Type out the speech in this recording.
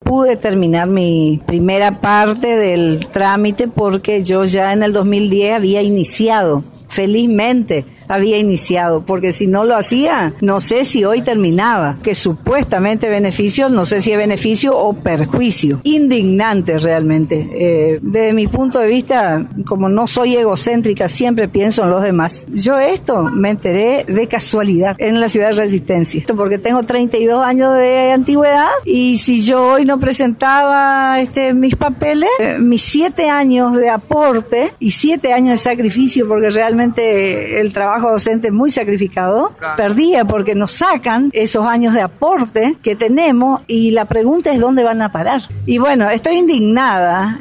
pude terminar mi primera parte del trámite porque yo ya en el 2010 había iniciado, felizmente había iniciado, porque si no lo hacía, no sé si hoy terminaba, que supuestamente beneficio, no sé si es beneficio o perjuicio. Indignante realmente. Desde mi punto de vista, como no soy egocéntrica, siempre pienso en los demás. Yo esto me enteré de casualidad en la ciudad de Resistencia, porque tengo 32 años de antigüedad y si yo hoy no presentaba mis papeles, mis 7 años de aporte y 7 años de sacrificio, porque realmente el trabajo docente muy sacrificado, claro, perdía porque nos sacan esos años de aporte que tenemos y la pregunta es dónde van a parar. Y bueno, estoy indignada